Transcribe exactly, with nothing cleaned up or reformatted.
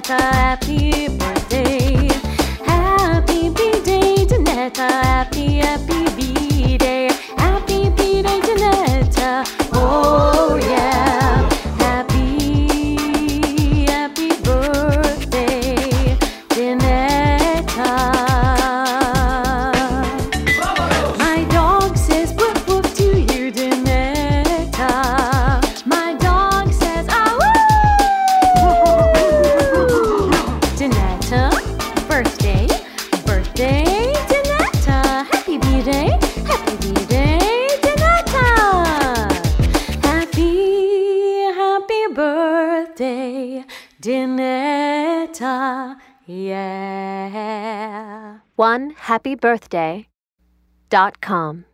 Donetta, happy birthday. Happy B-Day, Donetta, happy, happy B-Day. Happy B-Day, Donetta, oh yeah. Happy, happy birthday, Donetta. My dog says whoop whoop to you, Donetta. My dog says ah woo. Donetta, birthday, birthday, Donetta. Happy B-Day, happy B-Day, Donetta. Happy, happy birthday, Donetta. Yeah. one happy birthday dot com